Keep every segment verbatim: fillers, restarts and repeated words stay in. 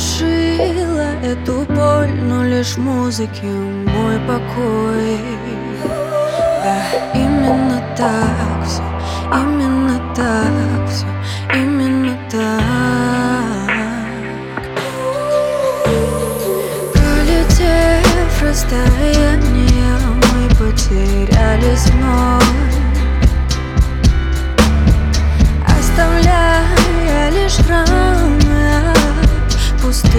заглушила эту боль, но лишь в музыке мой покой. Да, именно так все, именно так все, именно так. Пролетев расстояние, мы потерялись вновь, оставляя лишь храмы от пустых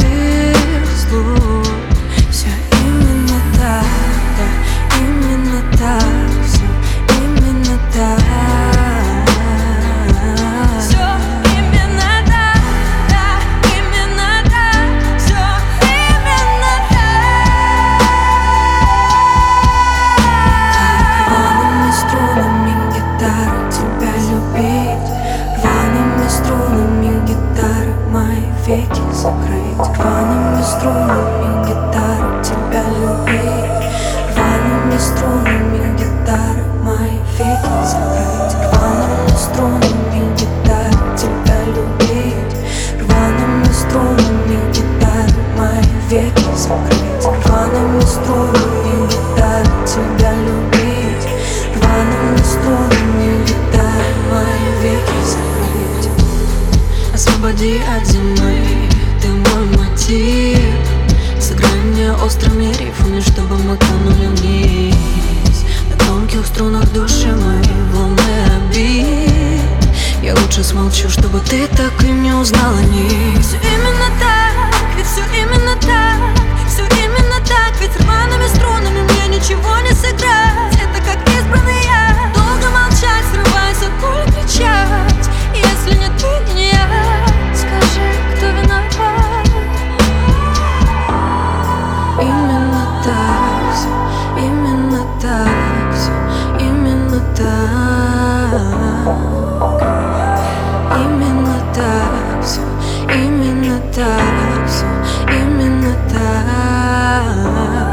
слов. Все именно так, да, именно так, все именно так. Все именно так, да, именно так, все именно так. Рваными струнами гитары тебя любить, рваными струнами гитары мои веки закрыть, рваными струнами гитары тебя любить, рваными струнами гитары мои веки закрыть, рваными струнами гитары тебя любить, рваными струнами гитары мои веки закрыть, рваными струнами гитары тебя любить, рваными струнами гитары мои веки закрыть. Освободи от зимы, ты мой мотив. Сыграй мне острыми рифами, чтобы мы тонули вниз. На тонких струнах души моей волны обид. Я лучше смолчу, чтобы ты так и не узнала ни. Все именно так, ведь все именно так, все именно так, ведь рваными струнами мне ничего не сыграть. Это как избранный я, долго молчать, срываясь от боли, кричать. Если не ты, не я, скажи, кто виноват. Именно так все, именно так все, именно так. Именно так все, именно так все, именно так.